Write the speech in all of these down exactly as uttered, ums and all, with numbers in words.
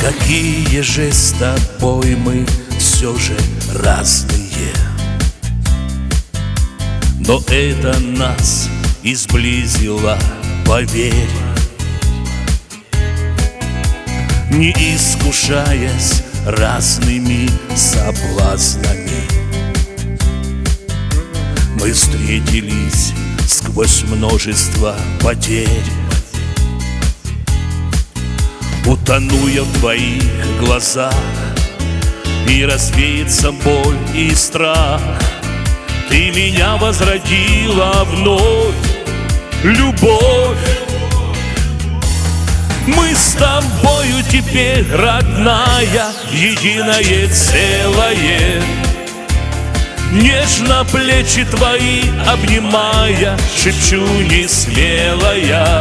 Какие же с тобой мы все же разные, но это нас и сблизило, поверь. Не искушаясь разными соблазнами, мы встретились сквозь множество потерь. Утону я в твоих глазах, и развеется боль и страх. Ты меня возродила вновь, любовь. Мы с тобою теперь родная, единое целое. Нежно плечи твои обнимая, шепчу несмелая: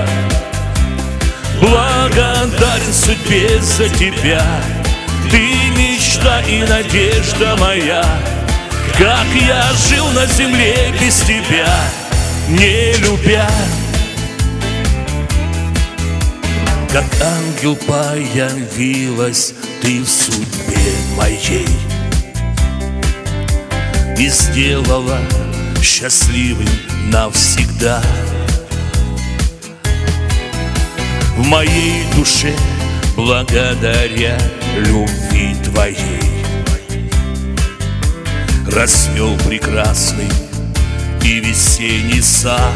благодарен судьбе за тебя, ты мечта и надежда моя. Как я жил на земле без тебя, не любя. Как ангел появилась ты в судьбе моей и сделала счастливым навсегда. В моей душе благодаря любви твоей расцвел прекрасный и весенний сад.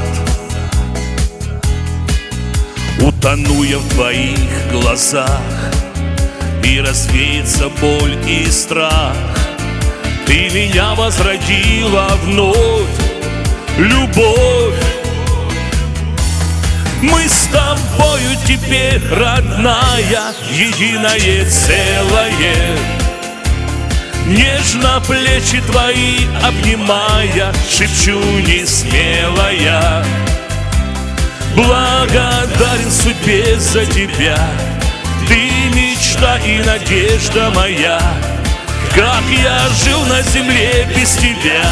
Утону я в твоих глазах, и развеется боль и страх. Ты меня возродила вновь, любовь. Мы с тобою теперь родная, единое целое. Нежно плечи твои обнимая, шепчу несмелая: благодарен судьбе за тебя, ты мечта и надежда моя. Как я жил на земле без тебя.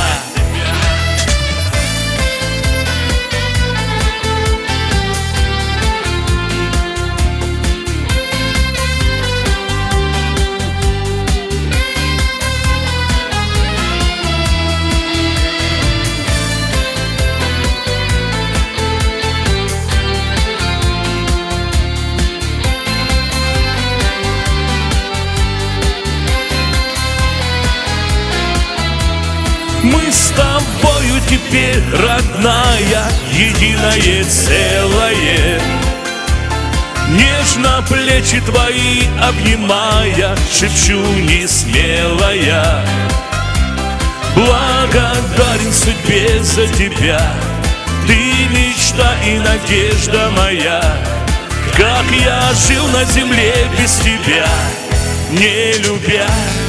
Мы с тобою теперь родная, единое целое. Нежно плечи твои обнимая, шепчу несмелая: благодарен судьбе за тебя, ты мечта и надежда моя. Как я жил на земле без тебя, не любя.